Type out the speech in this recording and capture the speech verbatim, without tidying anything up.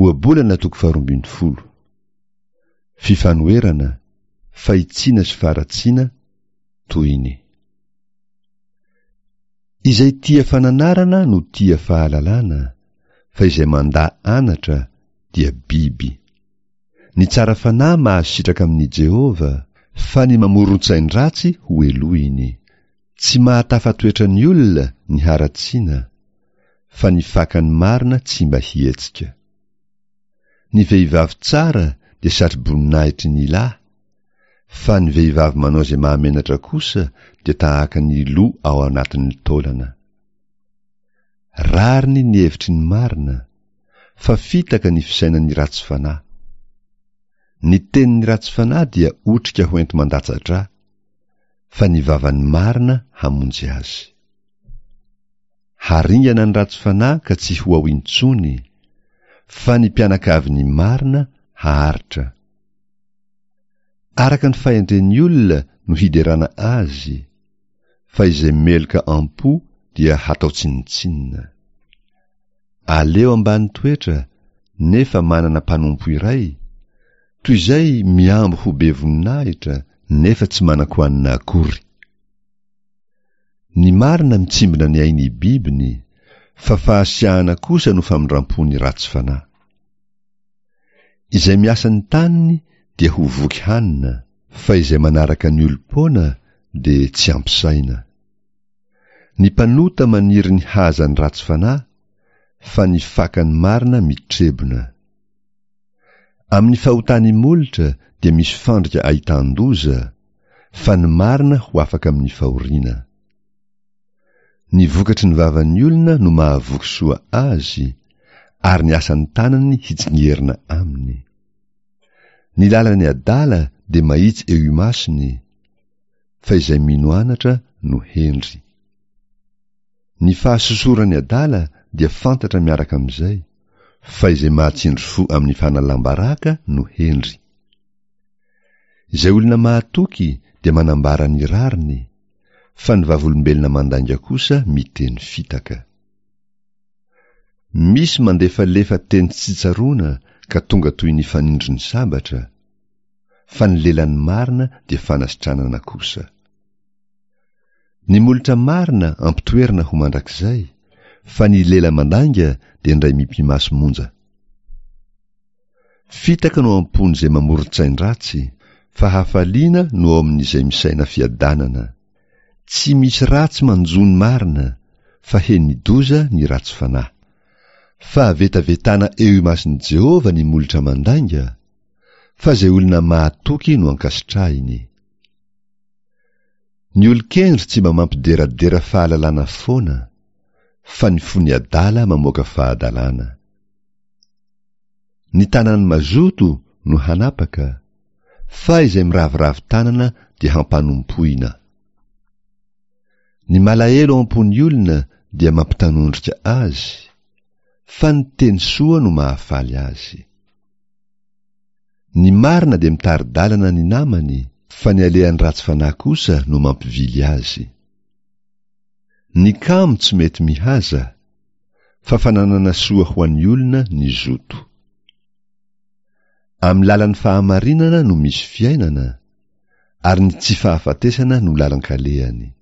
Oabolana toko faharoambin'ny folo. Fifanoerana, fahitsiana sy faharatsiana toy ny: izay tia fananarana no tia fahalalana, fa izay mandà anatra dia biby. Ny tsara fanahy mahasitraka amin'ny Jehova, fa ny mamoron-tsain-dratsy ho elohiny. Tsy mahatafa-toetra ny olona ny haratsiana, fa ny fakan'ny marina tsy mba hihetsika. Ny vehivavy tsara dia satroboninahitry ny lahy, fa ny vehivavy manao izay mahamenatra kosa dia tahaka ny lo ao anatin'ny taolana. Rariny ny hevitry ny marina, fa fitaka ny fisainan'ny ratsy fanahy. Ny tenin'ny ratsy fanahy dia otrika ho ento mandatsatra, fa ny vavan'ny marina hamonjy azy. Haringana ny ratsy fanahy ka tsy ho ao intsony, fa ny mpianakavin'ny marina haharitra. Araka ny fahendren'ny olona no hiderana azy, fa izay meloka am-po dia hatao tsinitsinina. Aleo ambany toetra nefa manana mpanompo iray, toy izay miambo ho be voninahitra nefa tsy manan-kohanina akory. Ny marina mitsimbina ny ainy bibiny, fa fahasiahana kosa no famindram-pony ratsy fanahy. Izay miasa ny taniny dia ho voky hanina, fa izay manaraka ny olom-poana dia tsy ampisaina. Ny mpanota maniry ny haza ny ratsy fanahy, fa ny fakan'ny marina mitrebona. Amin'ny fahotany molotra dia misy fandrika ahitan-doza, fa ny marina ho afaka amin'ny fahoriana. Ny vokatry ny vavan'ny olona no mahavoky soa azy, ary ny asan'ny tanany hitsingerina aminy. Ny lalany adala dia mahitsy eo imasony, fa izay mino anatra no hendry. Ny fahasosorany adala dia fantatra miaraka amin'izay, fa izay mahatsindry fo amin'ny fanalam-baraka no hendry. Izay olona mahatoky dia manambara ny rariny, fa ny vavolombelona mandanga kosa miteny fitaka. Misy mandefalefa teny tsy tsaroana ka tonga toy ny fanindry ny sabatra, fa ny lelan'ny marina dia fanasitranana kosa. Ny molotra marina ampitoerina ho mandrakizay, fa ny lela mandanga dia indray mimpimaso monja. Fitaka no ampony izay mamoron-tsain-dratsy, fa hafaliana no ao amin'izay misaina fiadanana. Tsy misy ratsy manjony marina, fa heny doza ny ratsy fanahy. Fa vetavetana eo imason'i Jehova ny molotra mandanga, fa izay olona mahatoky no ankasitrahiny. Ny olon-kendry tsy mba mampideradera fahalalana foana, fa ny fony adala mamoaka fahadalana. Ny tanany mazoto no hanapaka, fa izay miraviravy tanana dia hampanompoina. Ny malahelo am-pony olona dia mampitanondrika azy, fa ny teny soa no mahafaly azy. Ny marina dia mitari-dalana ny namany, fa ny alehan'ny ratsy fanahy kosa no mampivily azy. Ny kamo tsy mety mihaza, fa fananana soa ho an'ny olona ny zoto. Amin'ny lalan'ny fahamarinana no misy fiainana, ary ny tsy fahafatesana no lalan-kalehany.